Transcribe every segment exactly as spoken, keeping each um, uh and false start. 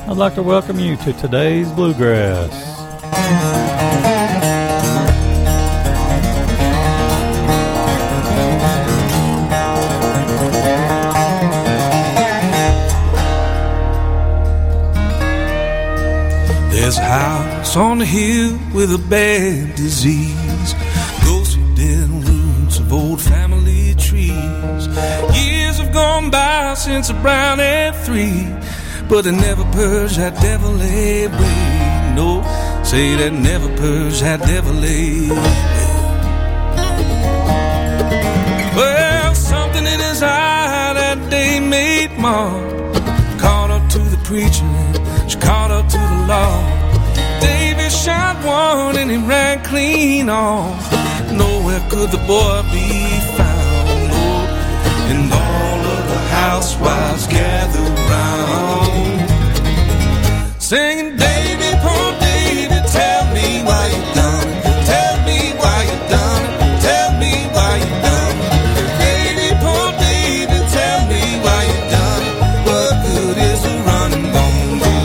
I'd like to welcome you to today's Bluegrass. There's a house on the hill with a bad disease, ghostly dead roots of old family trees. Years have gone by since the brown had three, but they never purged that devil-a blade. No, say that never purged that devil-a blade. Well, something in his eye that day made Mark caught up to the preacher, she caught up to the law. David shot one and he ran clean off. Nowhere could the boy be found. No, and all of the housewives gathered round, singing, David, poor David, tell me why you done it. Tell me why you done it. Tell me why you done it. David, poor David, tell me why you done it. What good is the running gonna do?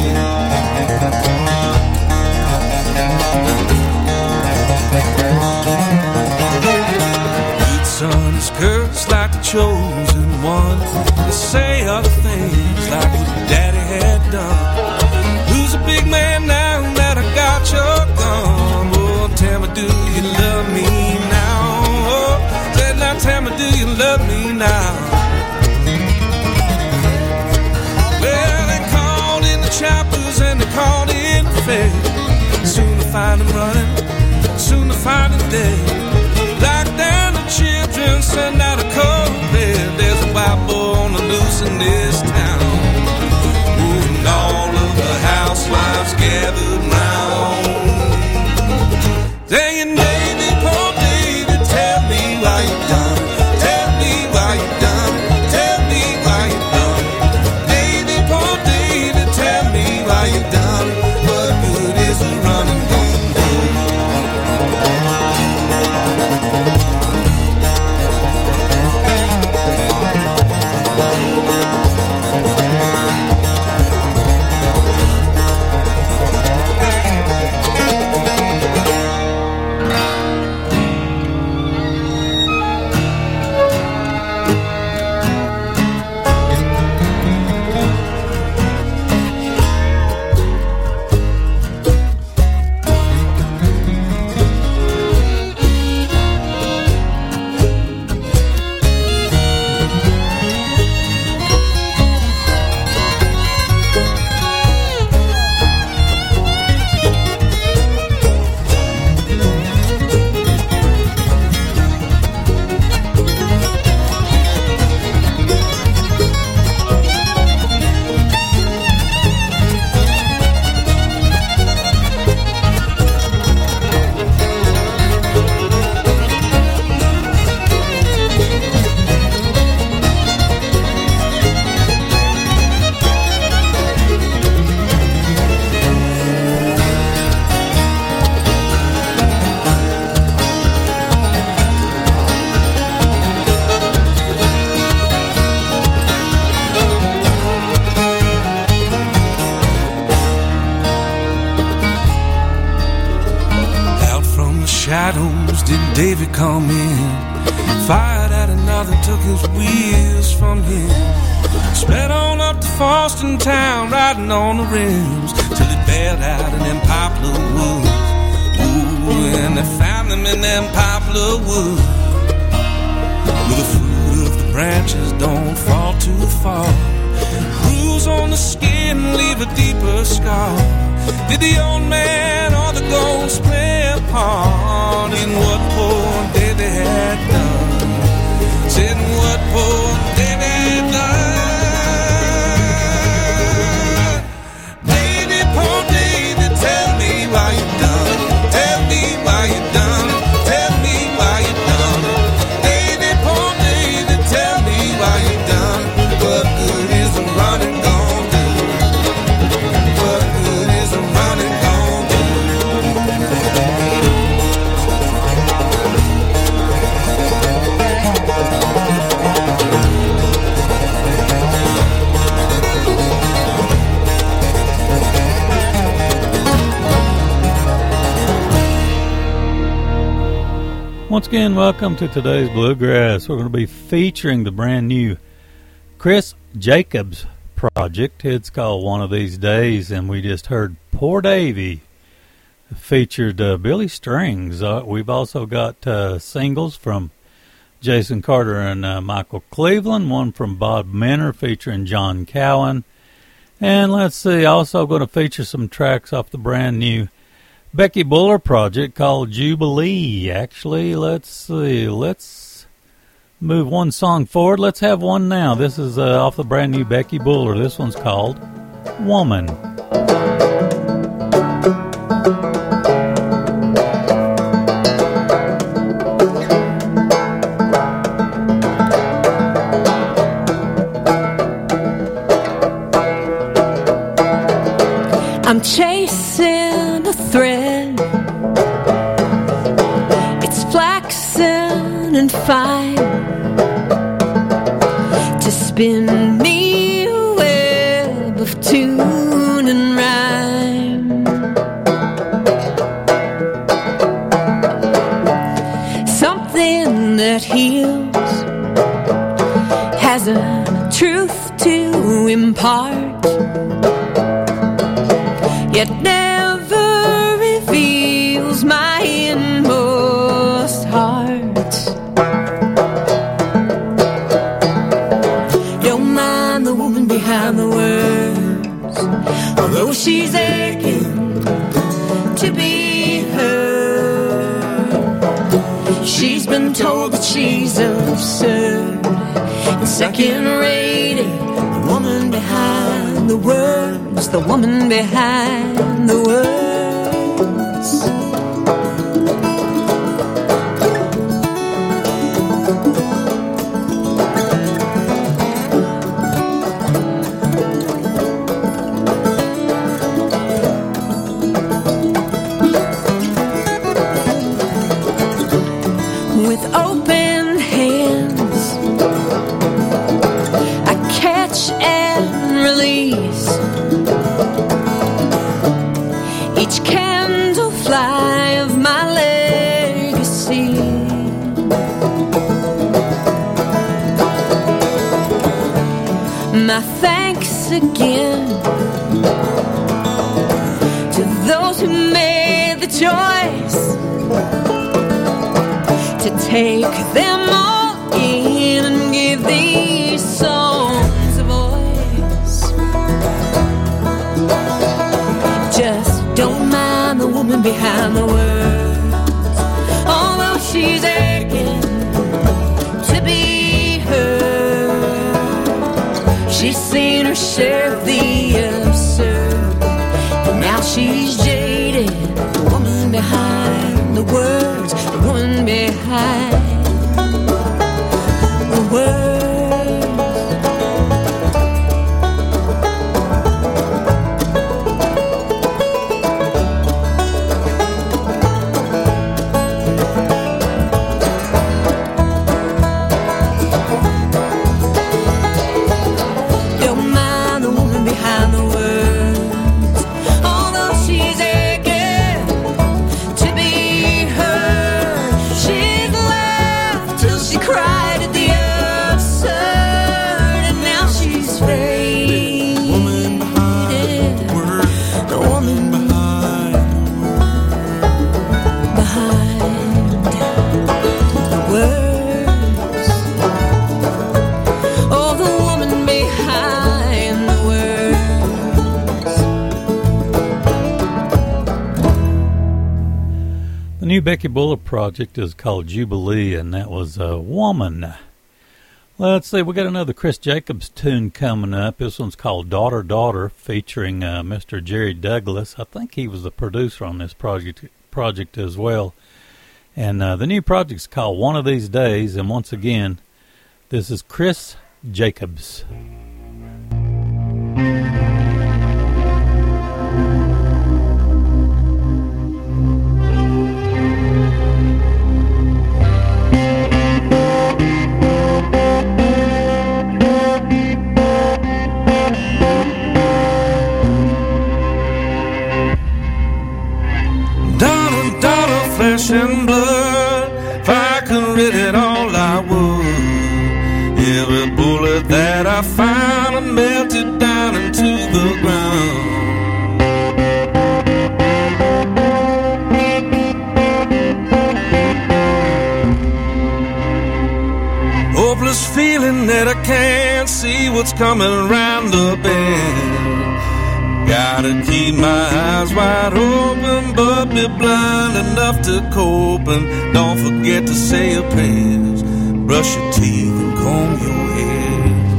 Each son is cursed like the chosen one. They say other things like what daddy had done. Who's a big man now that I got your gun? Oh, tell me, do you love me now? Oh, said now, tell me, do you love me now? Well, they called in the choppers and they called in the fair. Soon to find them running, soon to find them dead. Lock down the children, send out a cold bed. There's a wild boy on the loose in this town. Ooh, and all of the housewives gathered round, singing, David, poor David, tell me why you done it. Tell me why you done it. Tell me why you done it. David, poor David, tell me why you done it. What good is the running gonna do? Shadows did David come in, fired at another, took his wheels from him, sped on up to Foston town, riding on the rims, till he bailed out in them poplar woods. Ooh, and they found him in them poplar woods, where the fruit of the branches don't fall too far. Bruise on the skin, leave a deeper scar. Did the old man or the ghost play a part in what poor David had done? Said what poor David had done. David, poor David, tell me why you done it. Tell me why you done it. Tell me why you done it. David, poor David, tell me why you done it. What good is the running gonna do? What good is the running gonna do? Once again, welcome to today's Bluegrass. We're going to be featuring the brand new Chris Jacobs project. It's called One of These Days, and we just heard Poor Davy. Featured uh, Billy Strings. Uh, we've also got uh, singles from Jason Carter and uh, Michael Cleveland, one from Bob Minner featuring John Cowan. And let's see, also going to feature some tracks off the brand new Becky Buller project called Jubilee. Actually, let's see, let's move one song forward. Let's have one now. This is uh, off the brand new Becky Buller. This one's called Woman. I'm chasing a thread. It's flaxen and fine to spin me a web of tune and rhyme. Something that heals has a truth to impart, yet never reveals my inmost heart. Don't mind the woman behind the words, although she's aching to be heard. She's been told that she's absurd and second-rated. The woman behind the words, the woman behind the words. With open hands, I catch and release each candle fly of my legacy. My thanks again to those who made the choice to take them all in and give these songs a voice. Just don't mind the woman behind the words, although she's aching to be heard. She's seen her share of the absurd, and now she's jaded. The woman behind the words, the woman behind the words. Don't mind the woman behind the words, although she's aching to be heard. She's laughed till she cried at the absurd, and now she's faded. The woman behind the word, The woman behind behind the words. Oh, the woman behind the words. The new Becky Buller project is called Jubilee, and that was a woman. Let's see, we got another Chris Jacobs tune coming up. This one's called Daughter, Daughter, featuring uh, Mister Jerry Douglas. I think he was the producer on this project project as well. And uh, the new project's called One of These Days, and once again, this is Chris Jacobs. daughter, daughter, flesh and blood, fire that I found are melted down into the ground. Hopeless feeling that I can't see what's coming around the bend. Gotta keep my eyes wide open, but be blind enough to cope. And don't forget to say your prayers, brush your teeth and comb your hair.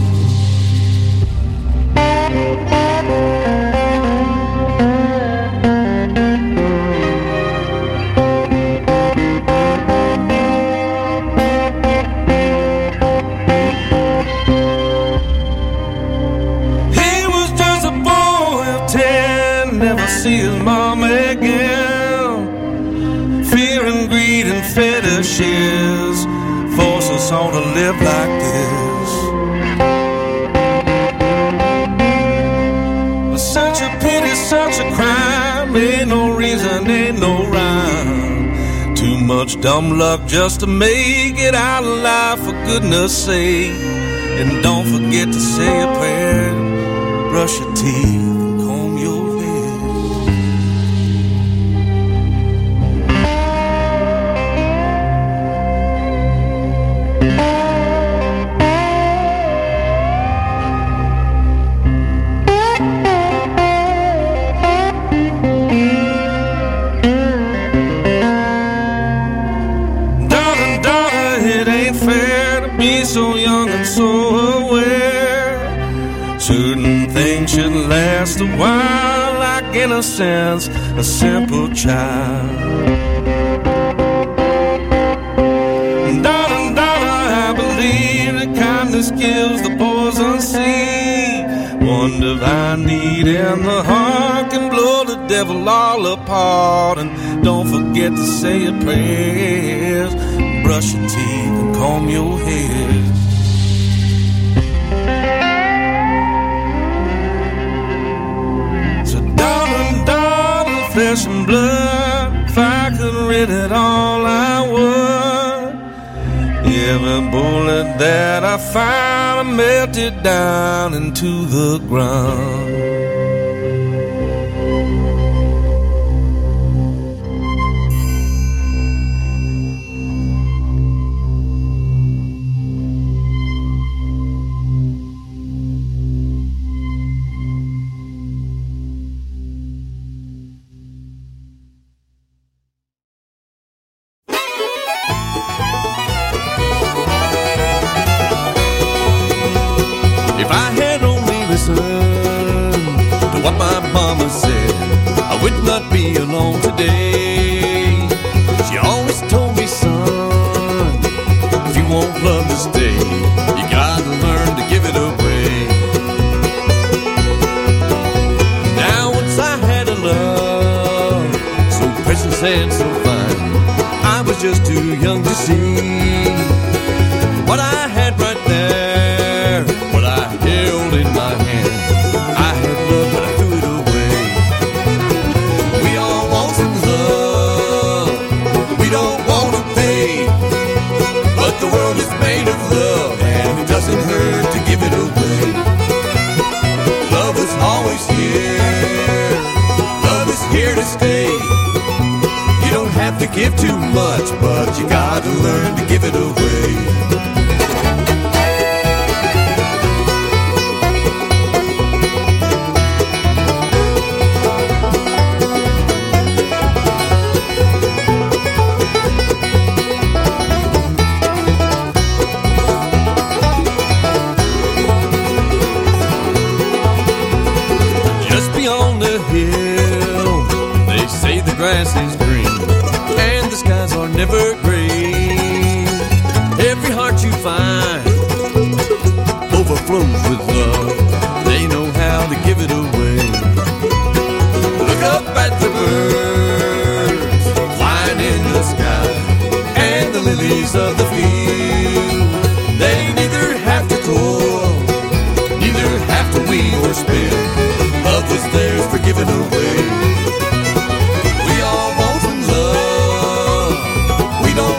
See his mom again. Fear and greed and fetishes force us all to live like this. Such a pity, such a crime. Ain't no reason, ain't no rhyme. Too much dumb luck just to make it out alive, for goodness sake. And don't forget to say a prayer, brush your teeth. So young and so aware, certain things should last a while, like innocence, a simple child. Darling, darling, I believe that kindness kills the poison seed. One divine need in the heart can blow the devil all apart. And don't forget to say your prayers, brush your teeth and comb your hair. So darling, darling, flesh and blood, if I could rid it all I would. Every bullet that I found I melted down into the ground. Would not be alone today. She always told me, son, if you want love to stay, you gotta learn to give it away. Now once I had a love so precious and so fine, I was just too young to see what I had right there, what I held in my hand. I had love, but I threw it away. The world is made of love, and it doesn't hurt to give it away. Love is always here. Love is here to stay. You don't have to give too much, but you gotta learn to give it away. Grass is green and the skies are never gray. Every heart you find overflows with love. They know how to give it away. Look up at the birds flying in the sky and the lilies of the field. They neither have to toil, neither have to weave or spin. Love was theirs for giving away. We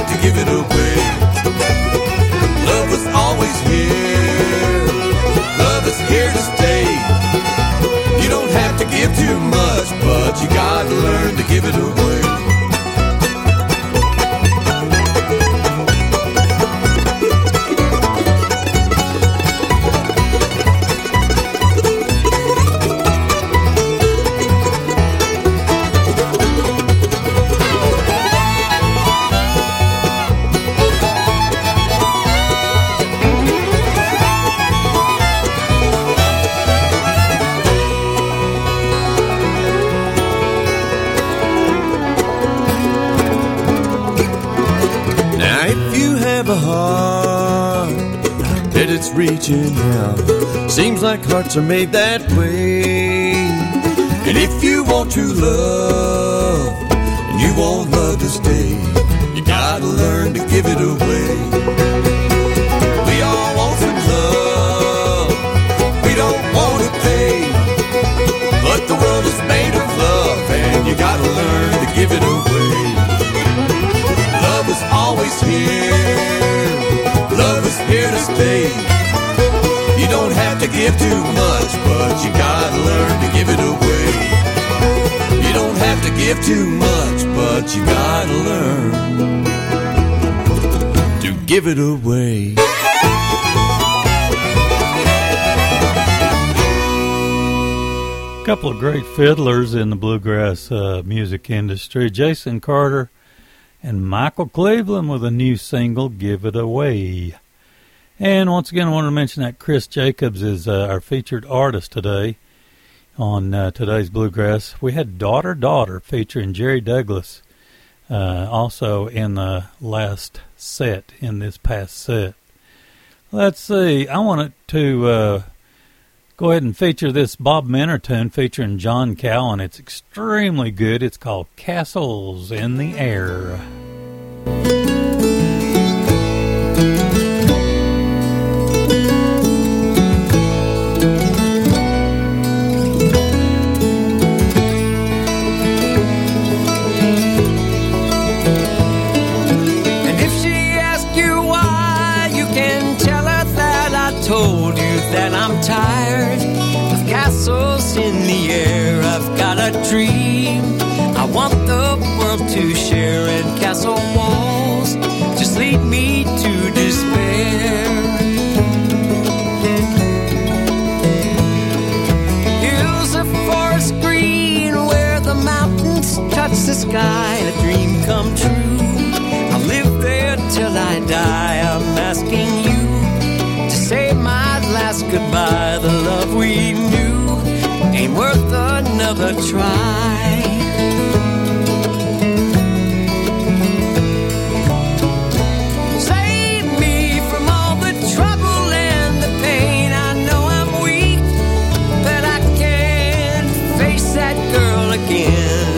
learn to give it away. Love was always here. Love is here to stay. You don't have to give too much, but you gotta learn to give it away. A heart that it's reaching out. Seems like hearts are made that way. And if you want to love and you want love to stay, you gotta learn to give it away. We all want some love, we don't want to pay, but the world is made of love and you gotta learn to give it away. Love is always here. Love is here to stay. You don't have to give too much, but you gotta learn to give it away. You don't have to give too much, but you gotta learn to give it away. A couple of great fiddlers in the bluegrass uh, music industry, Jason Carter and Michael Cleveland with a new single, Give It Away. And once again, I want to mention that Chris Jacobs is uh, our featured artist today on uh, today's Bluegrass. We had Daughter, Daughter featuring Jerry Douglas uh, also in the last set, in this past set. Let's see, I wanted to uh, go ahead and feature this Bob Minner tune featuring John Cowan. It's extremely good. It's called Castles in the Air. And if she asks you why, you can tell her that I told you that I'm tired of castles in the air. I've got a dream I want the world to share, and castle walls just lead me to despair. Hills of forest green where the mountains touch the sky, a dream come true. I'll live there till I die. I'm asking you to say my last goodbye. The love we knew ain't worth another try. Save me from all the trouble and the pain. I know I'm weak, but I can't face that girl again.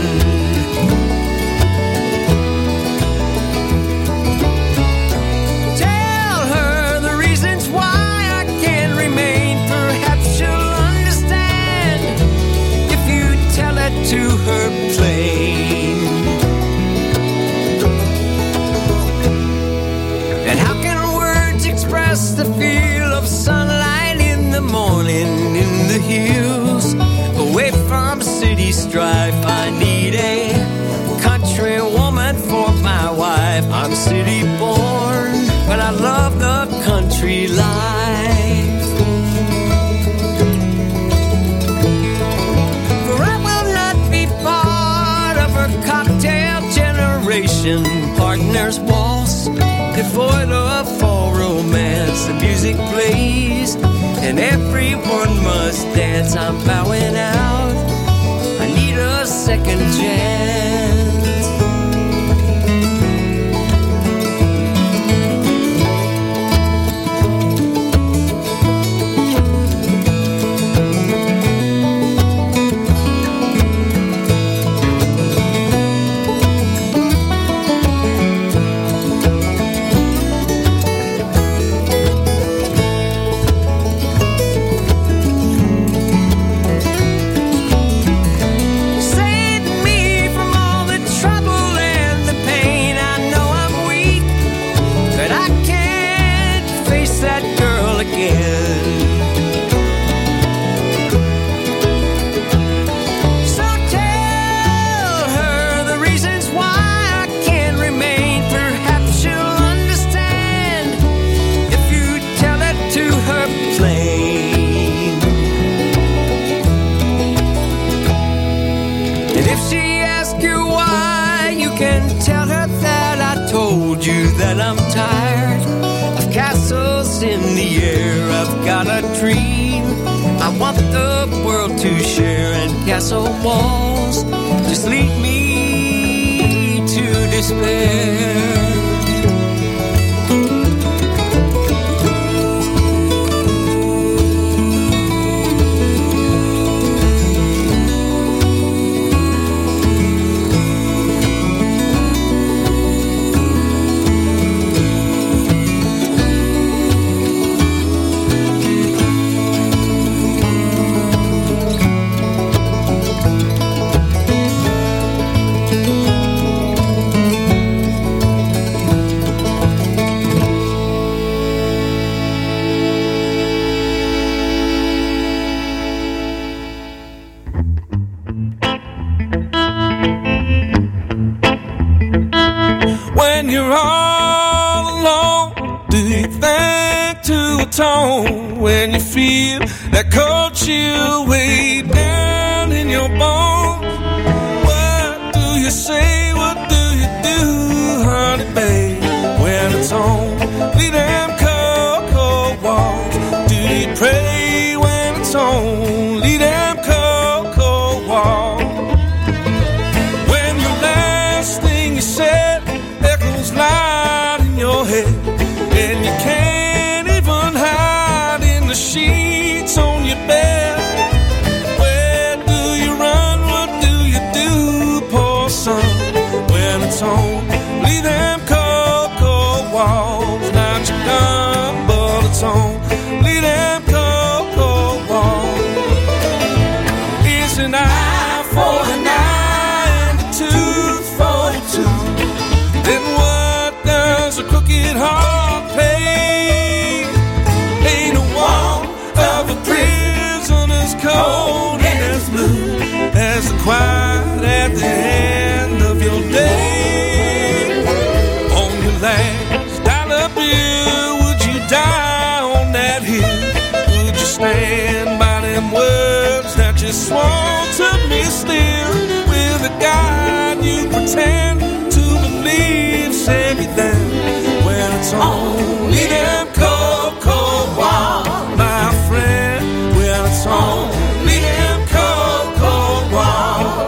Tell her the reasons why I can't remain. Perhaps she'll understand if you tell it to her plain. And how can words express the feel of sunlight in the morning in the hills, away from city strife? I need a country woman for my wife. I'm city born, but I love the country life. For I will not be part of her cocktail generation partner's waltz, devoid of all romance. The music plays and everyone must dance. I'm bowing out, I need a second chance. Save me from all tired of castles in the air. I've got a dream I want the world to share, and castle walls just lead me to despair. When you're all alone, do you think to atone? When you feel that cold chill way down in your bones, what do you say, what do you do, honey babe? When it's on, leave them cold, cold walls. Do you pray when it's on, leave them cold, cold walls? When the last thing you said echoes loud in your head, and you can't even hide in the sheets on your bed. Where do you run? What do you do, poor son? When it's on, leave them cold, cold walls. Not your gun, but it's on, leave them cold, cold walls. It's an eye for an eye and a tooth for a tooth. Then what does a crooked heart pay? Ain't a wall of a prisoner's cold and as blue as the quiet at the end of your day. On your last dollar bill, would you die on that hill? Would you stand by them words that you swore to me still? With a God you pretend to believe, save me then. When it's only them cold, cold walls, my friend. When it's only them cold, cold walls.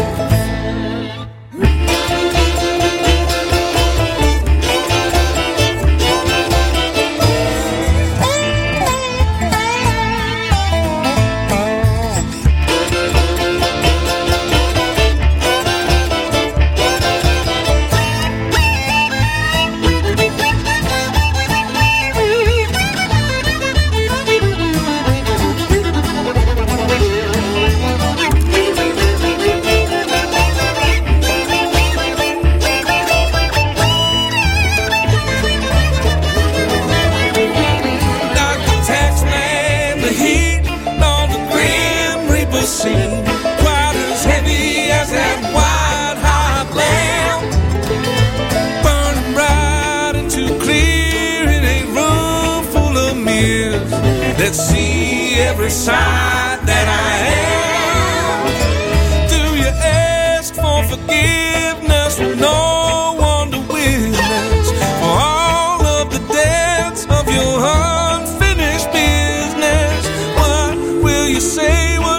Quite as heavy as that white hot lamp, burning bright and too clear in a room full of mirrors that see every side that I am. Do you ask for forgiveness with no one to witness for all of the debts of your unfinished business? What will you say? What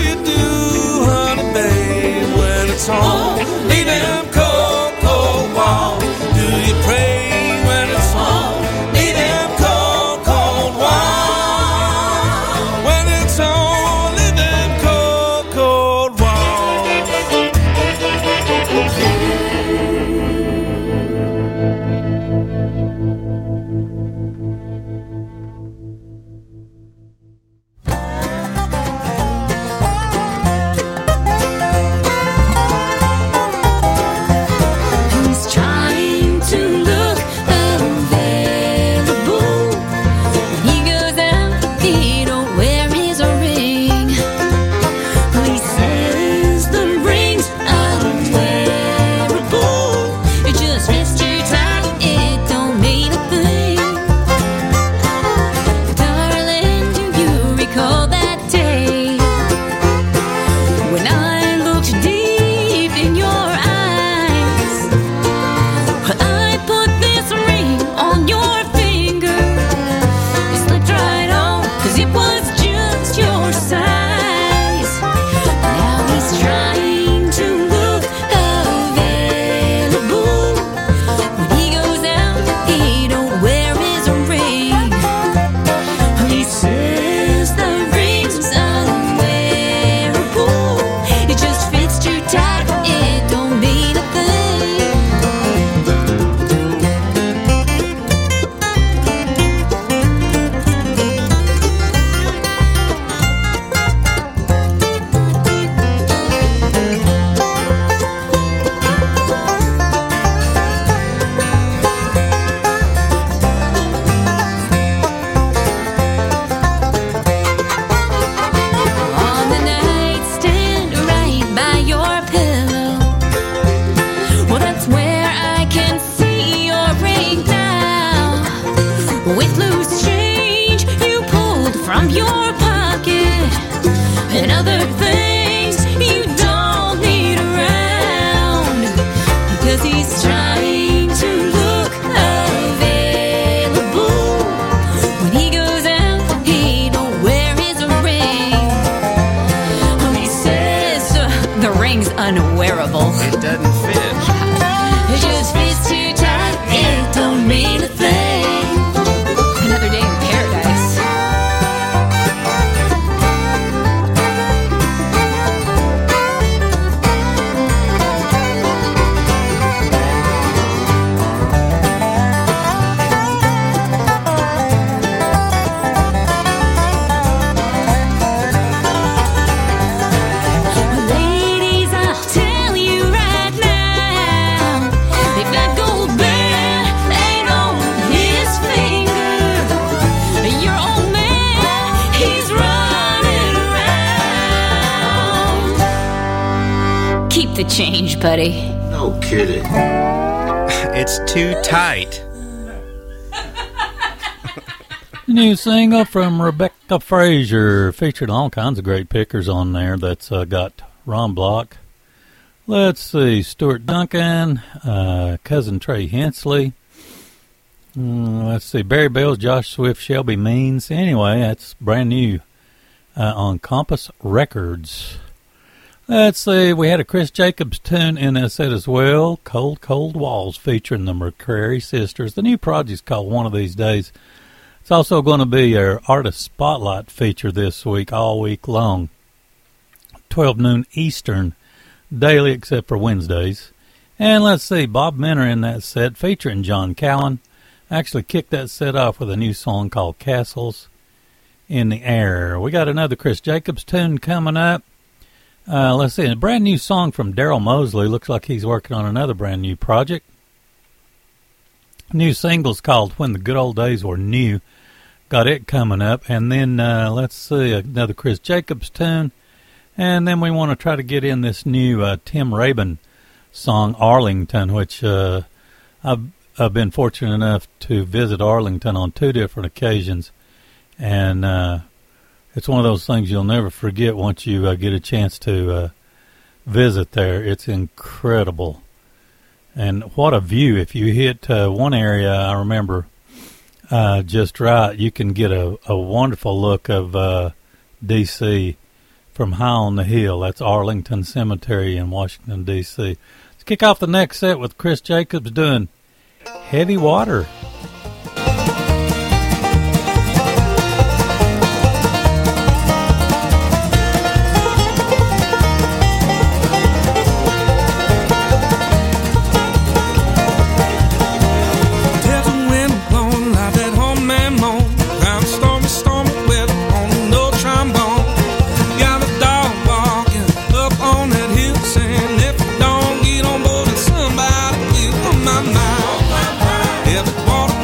it's on, leave them cold, cold walls. Do you pray when it's on, leave them cold, cold walls? When it's on, leave them cold, cold walls. with loose change you pulled from your pocket and other things you don't need around, because he's trying to look available. When he goes out, he don't wear his ring. Oh, he says uh, the ring's unwearable. It doesn't fit. It just fits too tight, it don't mean a thing. Another day in paradise. Ladies, I'll tell you right now, if that gold band ain't on his finger, your old man, he's running around. Keep the change, buddy. No kidding. It's too tight. New single from Rebecca Frazier, featured all kinds of great pickers on there. That's uh, got Ron Block. Let's see, Stuart Duncan, uh, cousin Trey Hensley. Mm, let's see, Barry Bells, Josh Swift, Shelby Means. Anyway, that's brand new uh, on Compass Records. Let's see, we had a Chris Jacobs tune in that set as well, Cold Cold Walls, featuring the McCrary Sisters. The new project's called One of These Days. It's also going to be our Artist Spotlight feature this week, all week long. twelve noon Eastern, daily except for Wednesdays. And let's see, Bob Minner in that set, featuring John Callan. Actually kicked that set off with a new song called Castles in the Air. We got another Chris Jacobs tune coming up. Uh, let's see, a brand new song from Daryl Mosley. Looks like he's working on another brand new project. New single's called When the Good Old Days Were New. Got it coming up. And then, uh, let's see, another Chris Jacobs tune. And then we want to try to get in this new uh, Tim Rabin song, Arlington, which uh, I've, I've been fortunate enough to visit Arlington on two different occasions. And uh, it's one of those things you'll never forget once you uh, get a chance to uh, visit there. It's incredible. And what a view. If you hit uh, one area, I remember uh, just right, you can get a, a wonderful look of uh, D C from high on the hill. That's Arlington Cemetery in Washington, D C Let's kick off the next set with Chris Jacobs doing Heavy Water. Heavy water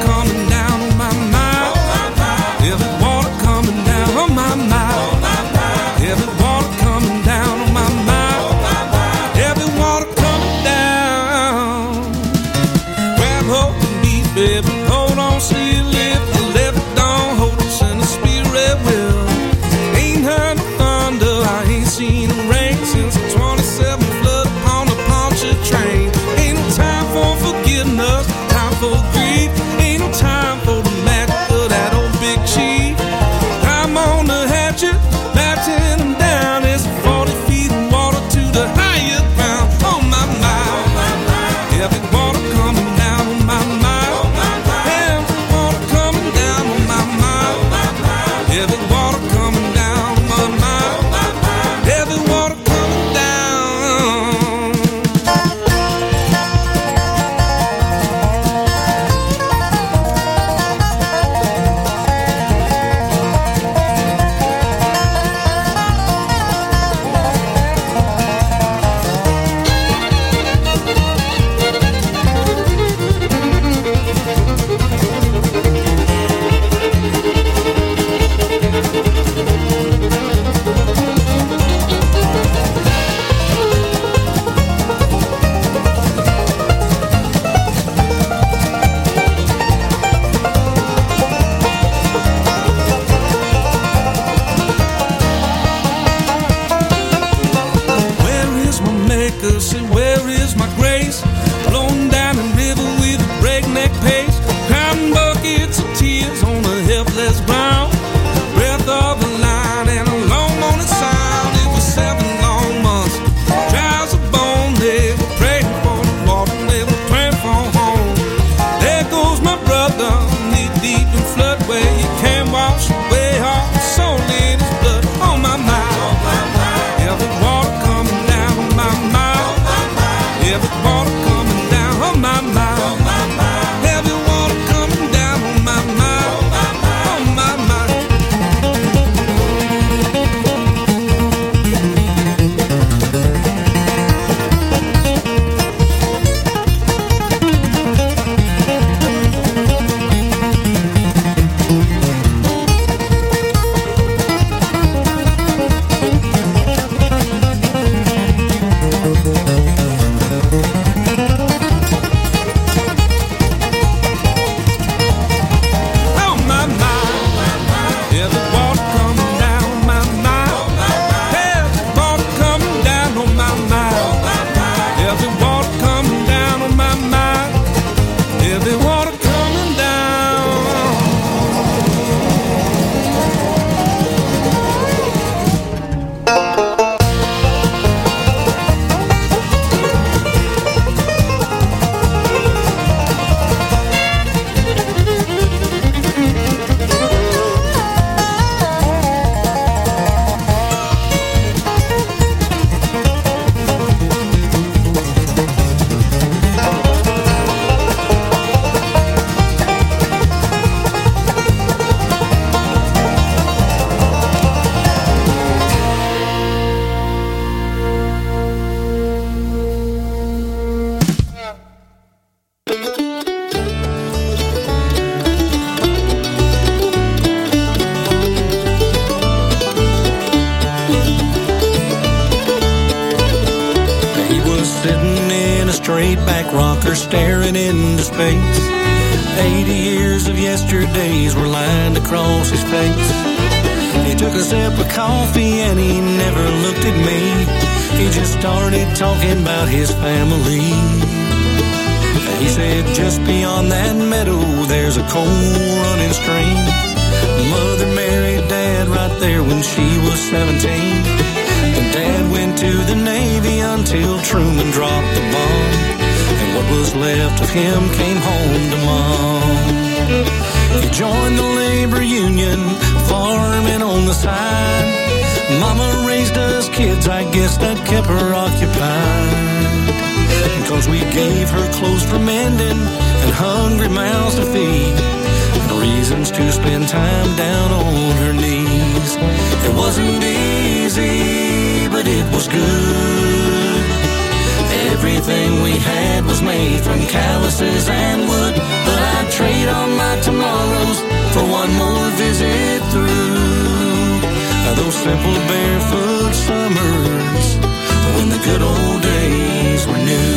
straight back rocker staring into space. Eighty years of yesterdays were lined across his face. He took a sip of coffee and he never looked at me. He just started talking about his family. He said just beyond that meadow there's a cold running stream. Mother married Dad right there when she was seventeen. And Dad went to the Navy until Truman dropped the bomb. And what was left of him came home to Mom. He joined the labor union, farming on the side. Mama raised us kids, I guess that kept her occupied. Cause we gave her clothes for mending and hungry mouths to feed, and reasons to spend time down on her knees. It wasn't easy, but it was good. Everything we had was made from calluses and wood. But I'd trade all my tomorrows for one more visit through those simple barefoot summers when the good old days were new.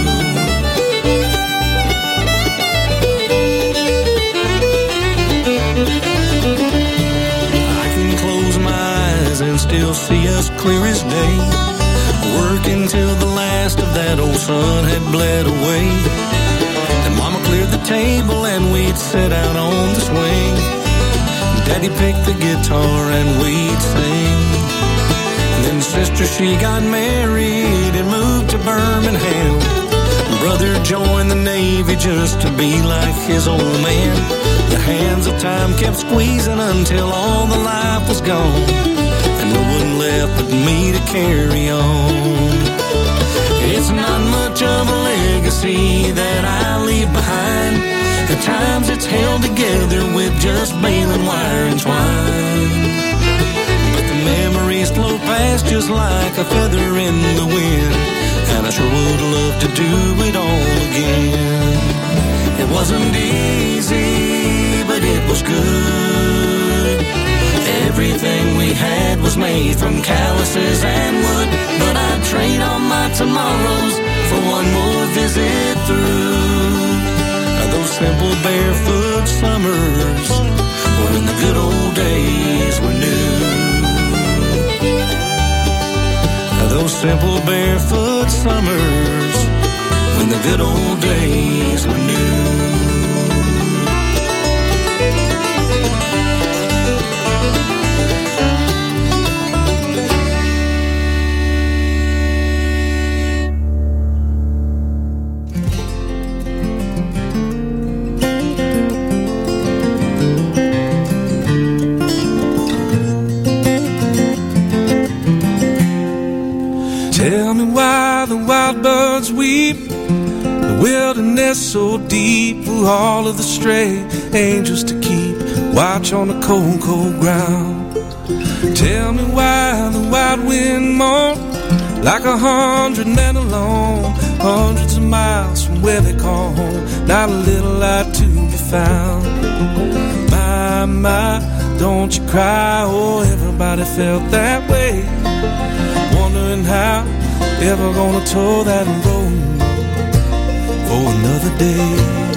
I can close my eyes and still see us clear as day, working till the last of that old sun had bled away. And Mama cleared the table and we'd sit out on the swing. Daddy picked the guitar and we'd sing. And then sister, she got married and moved to Birmingham. Brother joined the Navy just to be like his old man. The hands of time kept squeezing until all the life was gone, and no one left but me to carry on. It's not much of a legacy that I leave behind. At times it's held together with just baling wire and twine. But the memories flow past just like a feather in the wind, and I sure would love to do it all again. It wasn't easy, but it was good. Everything we had was made from calluses and wood. But I'd trade all my tomorrows for one more visit through those simple barefoot summers when the good old days were new. Those simple barefoot summers when the good old days were new. Tell me why the wild birds weep, the wilderness so deep, for all of the stray angels to keep watch on the cold, cold ground. Tell me why the wild wind moan like a hundred men alone, hundreds of miles from where they call home, not a little light to be found. My, my, don't you cry, oh, everybody felt that way, wondering how ever gonna tow that road for another day.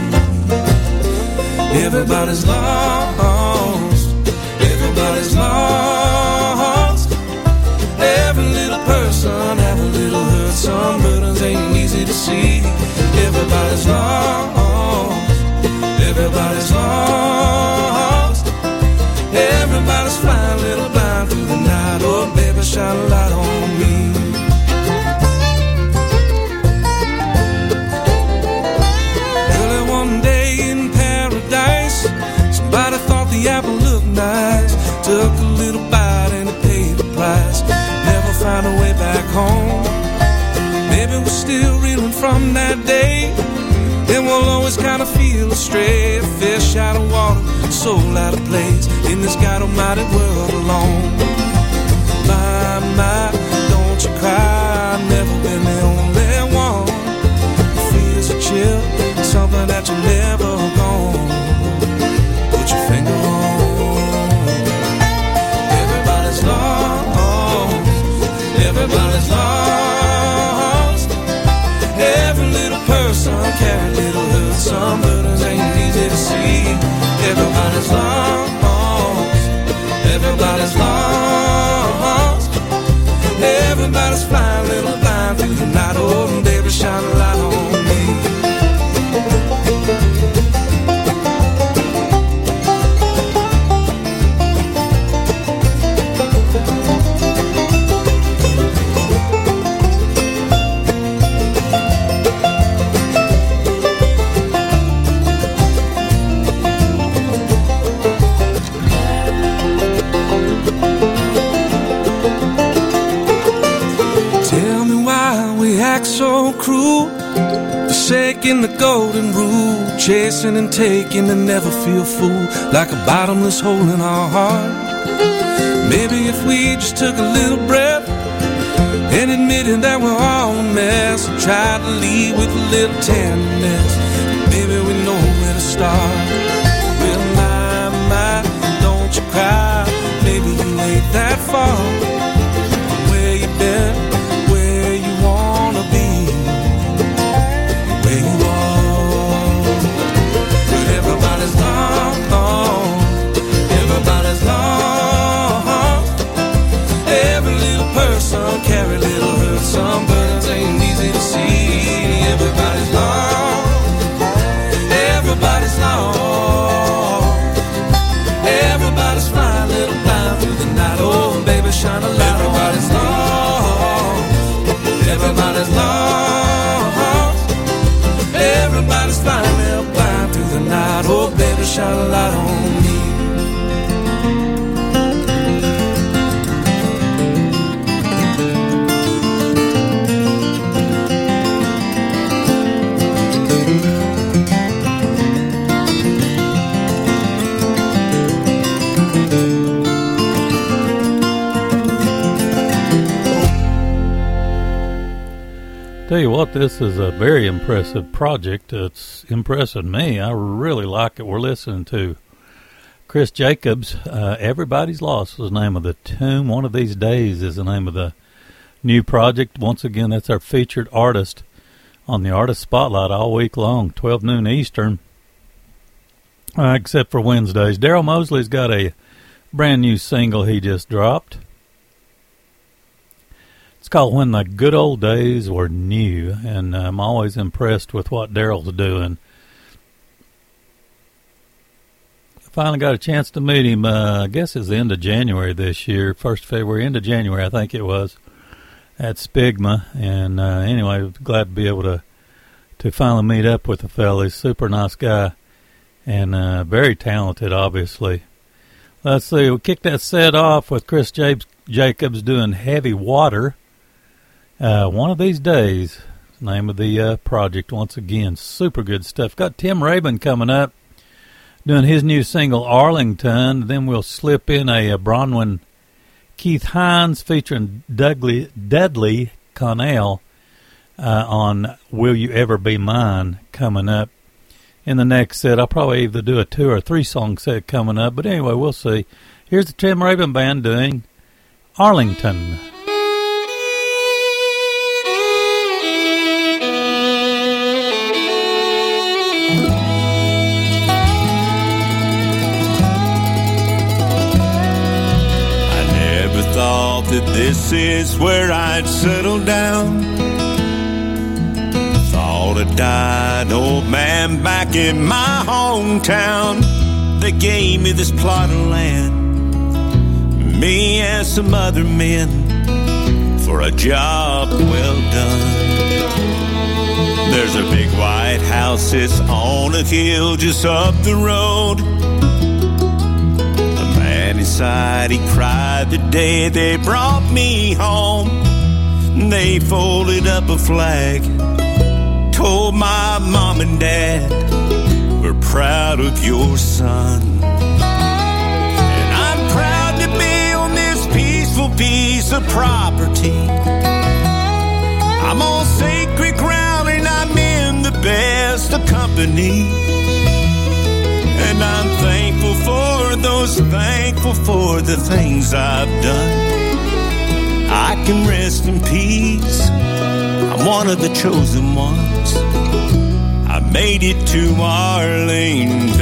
Everybody's lost, everybody's lost. Every little person have a little hurt, some burdens ain't easy to see. Everybody's lost, everybody's lost. Everybody's flying a little blind through the night. Oh baby, shine a light on me. Early one day in paradise, somebody thought the apple looked nice, took a little bite and it paid the price. Never found a way back home. Maybe we're still reeling from that day, then we'll always kind of feel astray. A fish out of water, soul out of place, in this God almighty world alone. My, my, don't you cry, I've never been the only one. It feels a chill, something that you're never gonna put your finger on. Everybody's lost, everybody's lost. Every little breaking the golden rule, chasing and taking and never feel full, like a bottomless hole in our heart. Maybe if we just took a little breath and admitted that we're all a mess, and tried to lead with a little tenderness, maybe we know where to start. Well, my, my, don't you cry, maybe you ain't that far from where you've been, where you wanna be, where you are. But everybody's long, long, everybody's long. Every little person carry little hurt, some burdens ain't easy to see. Everybody's long, everybody's long, everybody's flying, little blind through the night. Oh, baby, shine a light. Everybody's long, everybody's lost, everybody's flying, little blind through the night. Oh, baby, shine a light on me. Tell you what, this is a very impressive project. It's impressing me. I really like it. We're listening to Chris Jacobs. Uh, Everybody's Lost is the name of the tune. One of These Days is the name of the new project. Once again, that's our featured artist on the Artist Spotlight all week long, twelve noon Eastern, uh, except for Wednesdays. Daryl Mosley's got a brand new single he just dropped. It's called When the Good Old Days Were New, and I'm always impressed with what Daryl's doing. I finally got a chance to meet him, uh, I guess it's the end of January this year, first of February, end of January, I think it was, at Spigma. And uh, anyway, glad to be able to, to finally meet up with the fella. He's a super nice guy and uh, very talented, obviously. Let's see, we kicked that set off with Chris Jacobs doing Heavy Water. Uh, One of These Days, name of the uh, project. Once again, super good stuff. Got Tim Rabin coming up, doing his new single Arlington. Then we'll slip in a, a Bronwyn Keith Hines featuring Dudley, Dudley Connell uh, on Will You Ever Be Mine coming up in the next set. I'll probably either do a two or three song set coming up, but anyway, we'll see. Here's the Tim Rabin Band doing Arlington. Thought that this is where I'd settle down. Thought I died, old man, back in my hometown. They gave me this plot of land, me and some other men, for a job well done. There's a big white house that's on a hill just up the road. Inside he cried the day they brought me home. They folded up a flag, told my mom and dad, we're proud of your son. And I'm proud to be on this peaceful piece of property. I'm on sacred ground and I'm in the best of company. And I'm thankful for those, thankful for the things I've done. I can rest in peace, I'm one of the chosen ones. I made it to Arlington.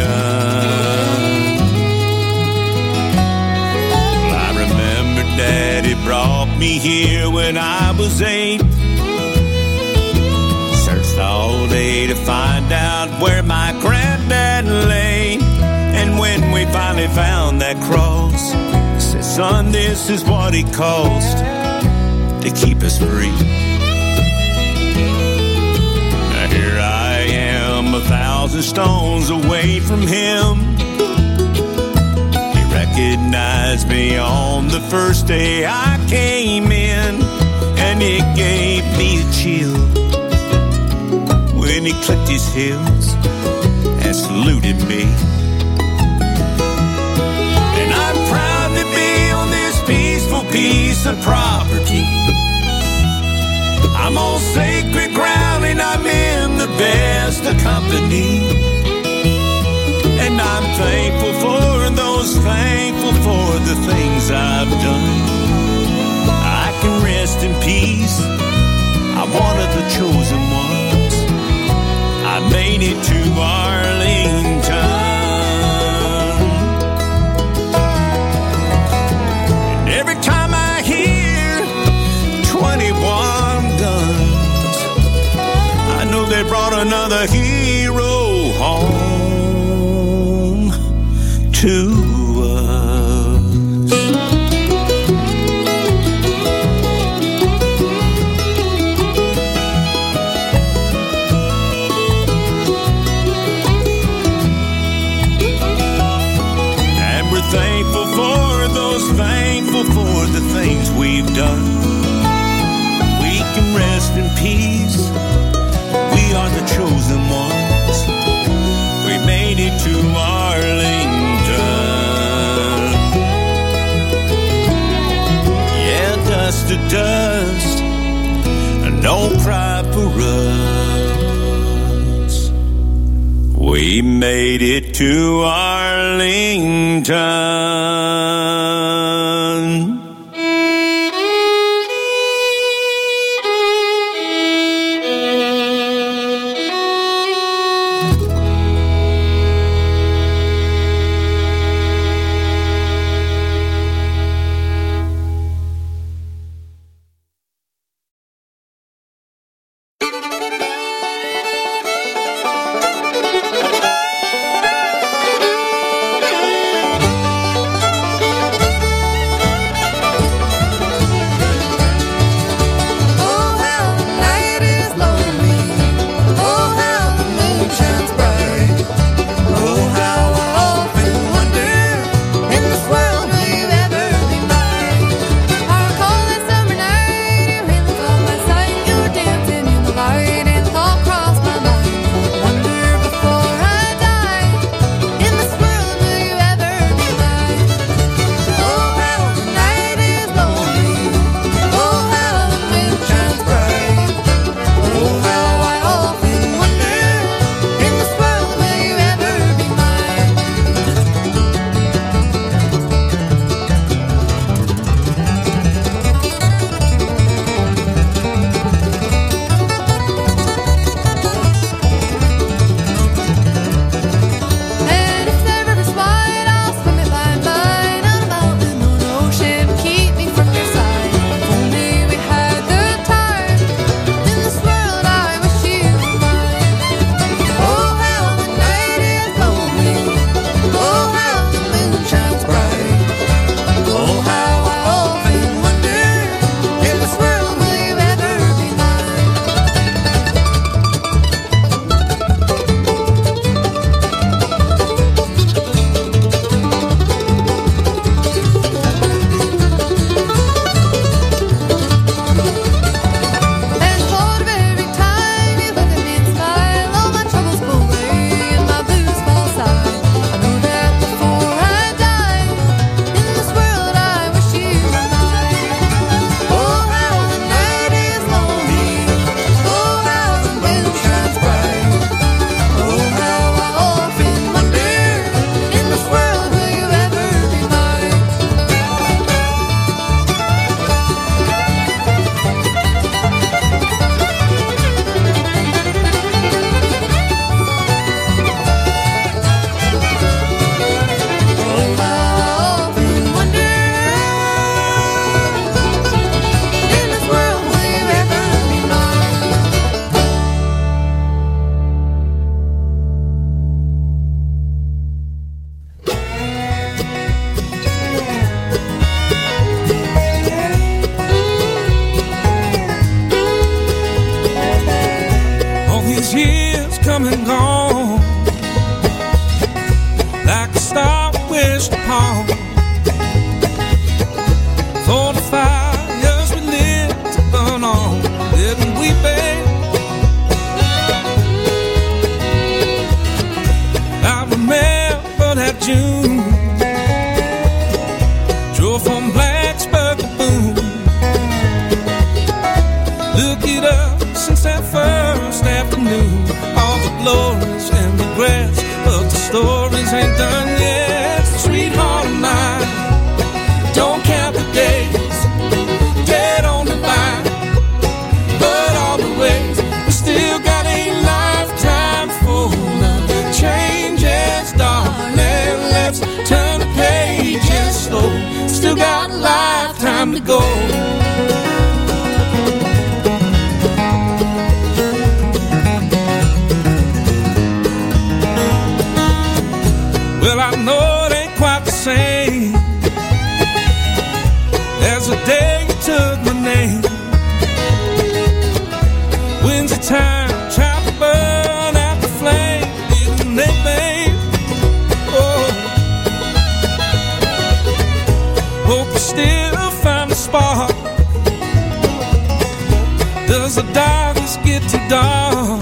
Well, I remember Daddy brought me here when I was eight. Searched all day to find out where my granddad lay. And when we finally found that cross, said, son, this is what it cost to keep us free. Now here I am, a thousand stones away from him. He recognized me on the first day I came in, and it gave me a chill when and he clicked his heels and saluted me. And I'm proud to be on this peaceful piece of property. I'm on sacred ground and I'm in the best of company. And I'm thankful for those, thankful for the things I've done. I can rest in peace. I'm one of the chosen ones. I made it to Arlington. And every time I hear twenty-one guns, I know they brought another hero home to us. And we're thankful for those, thankful for the things we've done. We can rest in peace. We are the chosen ones. We made it to Arlington. Yeah, dust to dust, no pride for us. We made it to Arlington. come and gone, like a star wished upon. For the fires we lit to burn on, didn't we, babe? moon. Drove from Blacksburg to Boone. Look it up since that first afternoon. All the glories and regrets, but the stories ain't done yet. Sweetheart of mine, don't count the days, dead on the vine, but all the ways. We still got a lifetime full of changes, darling. Let's turn the pages slow. Still got a lifetime to go. Well, I know it ain't quite the same as the day you took my name. When's the time tried to burn out the flame, didn't they, babe? Oh, hope you still find the spark. Does the darkness get too dark?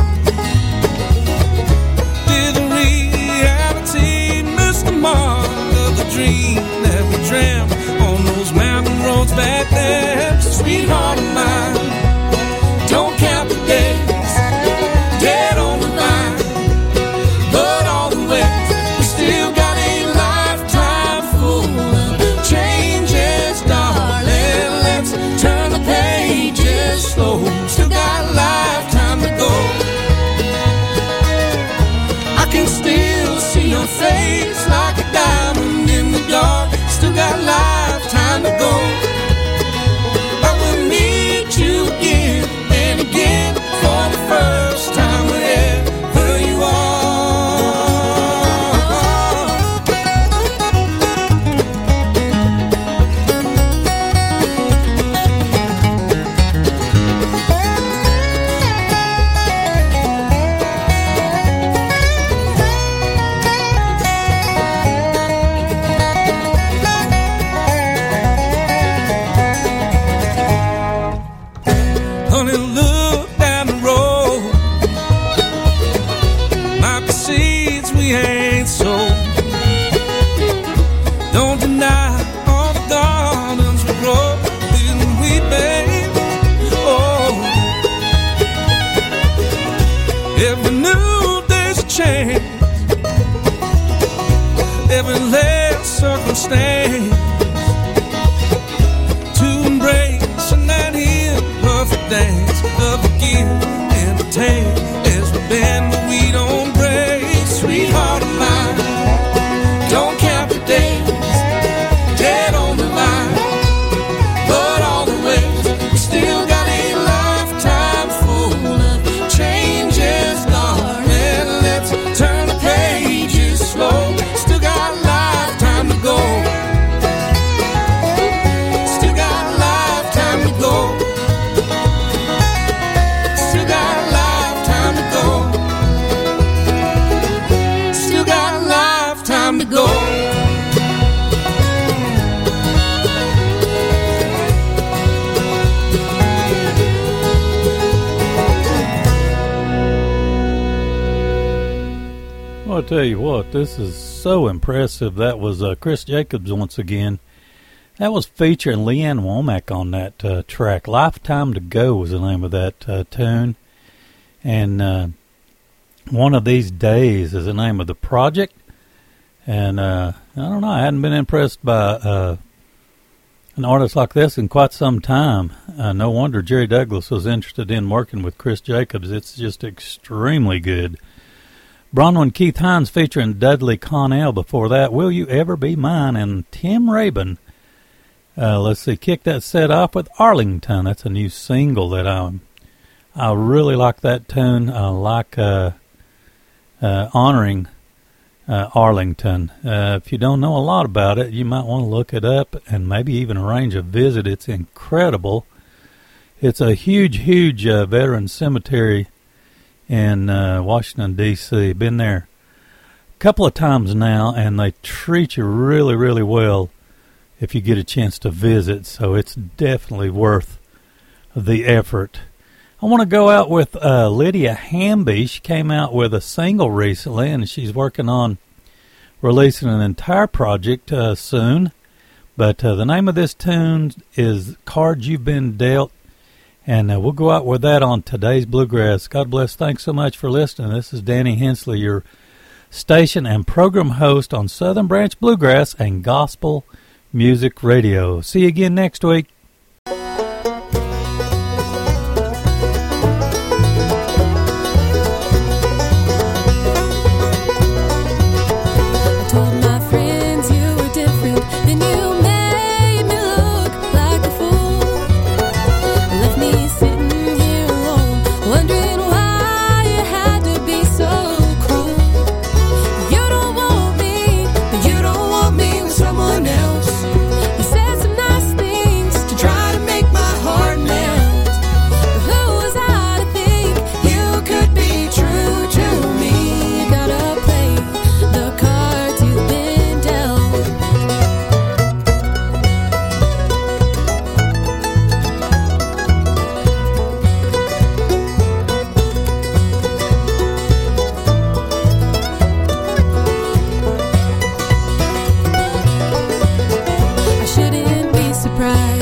Did the reality miss the mark of the dream that we dreamt on those mountain roads back there? Sweetheart of mine, don't count the days, dead on the vine, but all the ways. We still got a lifetime full of changes, darling. Let's turn the pages slow. Still got a lifetime to go. I can still see your face like a diamond in the dark. Still got a lifetime to go. I will meet you again and again for the first time wherever you are. Honey, look down the road. Might be seeds we ain't sown. Don't deny all the gardens we grow, didn't we, babe? Oh, every new day's a chance, every last circumstance to embrace and that here perfect dance of the give and the take as we bend but we don't break. Sweetheart of mine, don't count the days, dead on the vine, but all the ways. We still got a lifetime full of changes, darling. Let's turn the pages slow. Still got a lifetime to go. Still got a lifetime to go. Still got a lifetime to go. Still got a lifetime to go. Well, I'll tell you what, this is so impressive. That was uh, Chris Jacobs once again. That was featuring Leanne Womack on that uh, track. Lifetime to Go was the name of that uh, tune. And uh, One of These Days is the name of the project. And uh, I don't know, I hadn't been impressed by uh, an artist like this in quite some time. Uh, no wonder Jerry Douglas was interested in working with Chris Jacobs. It's just extremely good. Bronwyn Keith Hines featuring Dudley Connell before that. Will You Ever Be Mine? And Tim Rabin. Uh, let's see, kick that set off with Arlington. That's a new single that I, I really like that tune. I like uh, uh, honoring uh, Arlington. Uh, if you don't know a lot about it, you might want to look it up and maybe even arrange a visit. It's incredible. It's a huge, huge uh, veteran cemetery in uh, Washington, D C Been there a couple of times now, and they treat you really, really well if you get a chance to visit, so it's definitely worth the effort. I want to go out with uh, Lydia Hamby. She came out with a single recently, and she's working on releasing an entire project uh, soon. But uh, the name of this tune is Cards You've Been Dealt. And uh, we'll go out with that on today's Bluegrass. God bless. Thanks so much for listening. This is Danny Hensley, your station and program host on Southern Branch Bluegrass and Gospel Music Radio. See you again next week. Surprise.